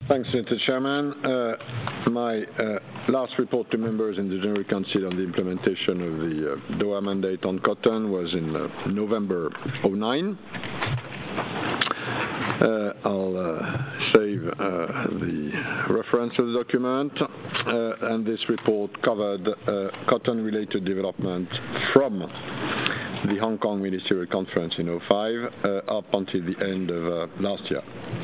Thanks, Mr. Chairman. My last report to members in the General Council on the implementation of the Doha mandate on cotton was in November 2009. I'll save the reference of the document, and this report covered cotton-related development from the Hong Kong Ministerial Conference in 2005 up until the end of last year.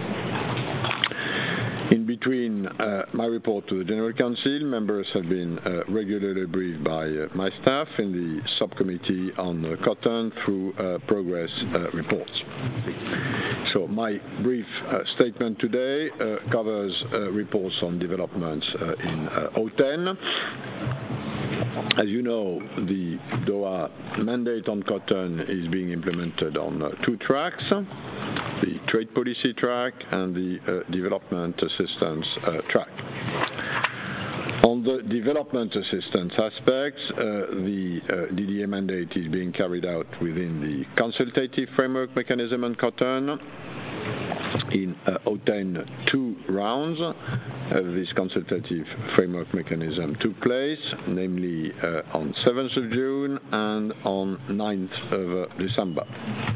In between my report to the General Council, members have been regularly briefed by my staff in the subcommittee on cotton through progress reports. So my brief statement today covers reports on developments in 2010. As you know, the Doha mandate on cotton is being implemented on two tracks: the trade policy track and the development assistance track. On the development assistance aspects, the DDA mandate is being carried out within the consultative framework mechanism on cotton. In 2010, two rounds of this consultative framework mechanism took place, namely on 7th of June and on 9th of December.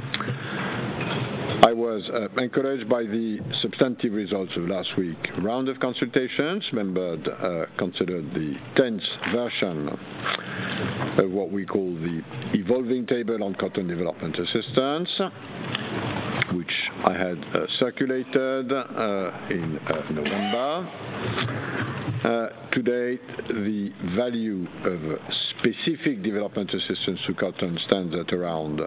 I was encouraged by the substantive results of last week's round of consultations. Members considered the 10th version of what we call the Evolving Table on Cotton Development Assistance, which I had circulated in November. To date, the value of specific development assistance to cotton stands at around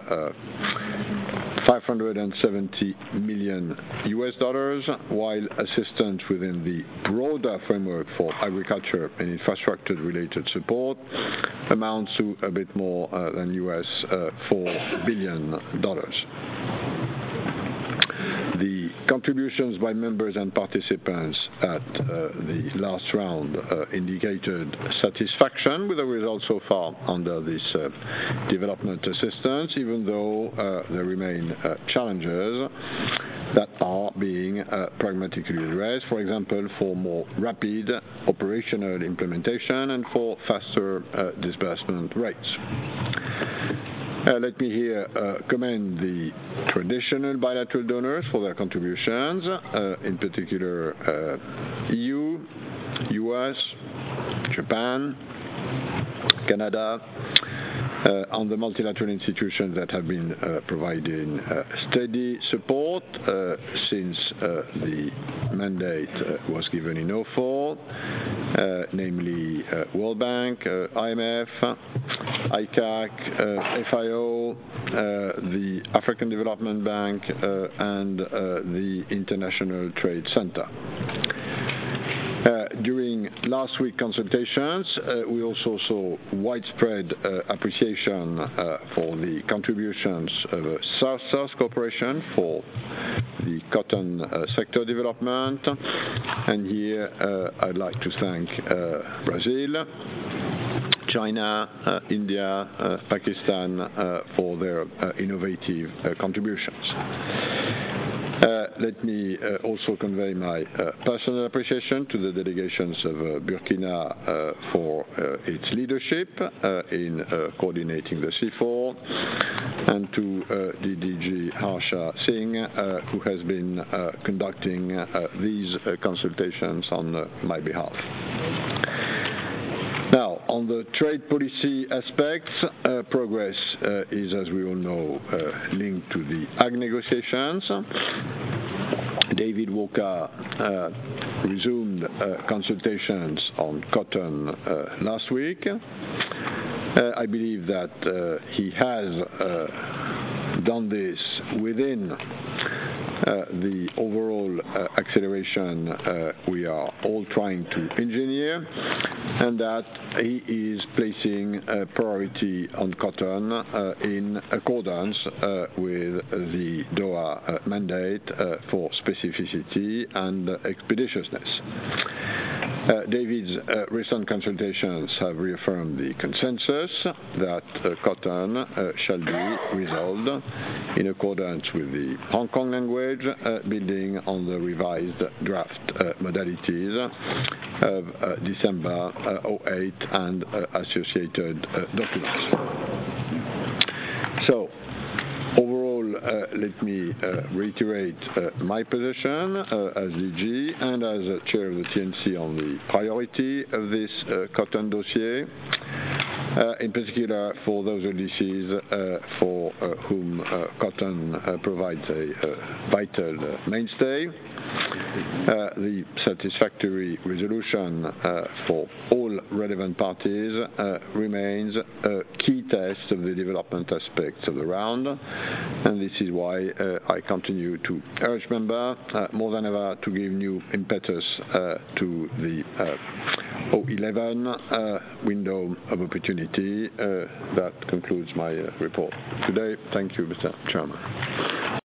$570 million, while assistance within the broader framework for agriculture and infrastructure-related support amounts to a bit more than $4 billion. The contributions by members and participants at the last round indicated satisfaction with the results so far under this development assistance, even though there remain challenges that are being pragmatically addressed, for example, for more rapid operational implementation and for faster disbursement rates. Let me here commend the traditional bilateral donors for their contributions, in particular EU, US, Japan, Canada, on the multilateral institutions that have been providing steady support since the mandate was given in 2004, namely World Bank, IMF, ICAC, FIO, the African Development Bank, and the International Trade Center. During last week's consultations, we also saw widespread appreciation for the contributions of South-South cooperation for the cotton sector development. And here I'd like to thank Brazil, China, India, Pakistan for their innovative contributions. Let me also convey my personal appreciation to the delegations of Burkina for its leadership in coordinating the C4, and to DDG Harsha Singh, who has been conducting these consultations on my behalf. Now, on the trade policy aspects, progress is, as we all know, linked to the ag negotiations. David Walker resumed consultations on cotton last week. I believe that he has done this within the overall acceleration we are all trying to engineer, and that he is placing a priority on cotton in accordance with the Doha mandate for specificity and expeditiousness. David's recent consultations have reaffirmed the consensus that cotton shall be resolved in accordance with the Hong Kong language, building on the revised draft modalities of December 2008 and associated documents. So, overall, let me reiterate my position as DG and as chair of the TNC on the priority of this cotton dossier, in particular for those LDCs for whom cotton provides a vital mainstay. The satisfactory resolution for all relevant parties remains a key test of the development aspects of the round, and this is why I continue to urge members more than ever to give new impetus to the 011 window of opportunity. That concludes my report today. Thank you, Mr. Chairman.